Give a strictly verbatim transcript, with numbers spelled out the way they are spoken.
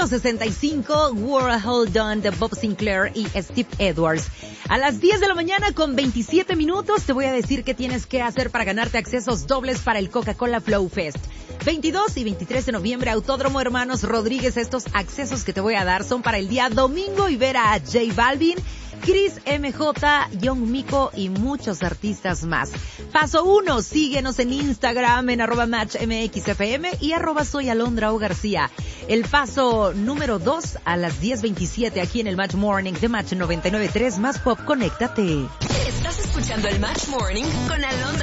ciento sesenta y cinco, World Hold On de Bob Sinclair y Steve Edwards. A las diez de la mañana con veintisiete minutos te voy a decir qué tienes que hacer para ganarte accesos dobles para el Coca-Cola Flow Fest. veintidós y veintitrés de noviembre, Autódromo Hermanos Rodríguez. Estos accesos que te voy a dar son para el día domingo y ver a J Balvin, Chris M J, Young Miko y muchos artistas más. Paso uno, síguenos en Instagram en arroba match mxfm y arroba soy Alondra O García. El paso número dos a las diez veintisiete aquí en el Match Morning de Match noventa y nueve punto tres más Pop. Conéctate. Estás escuchando el Match Morning con Alondra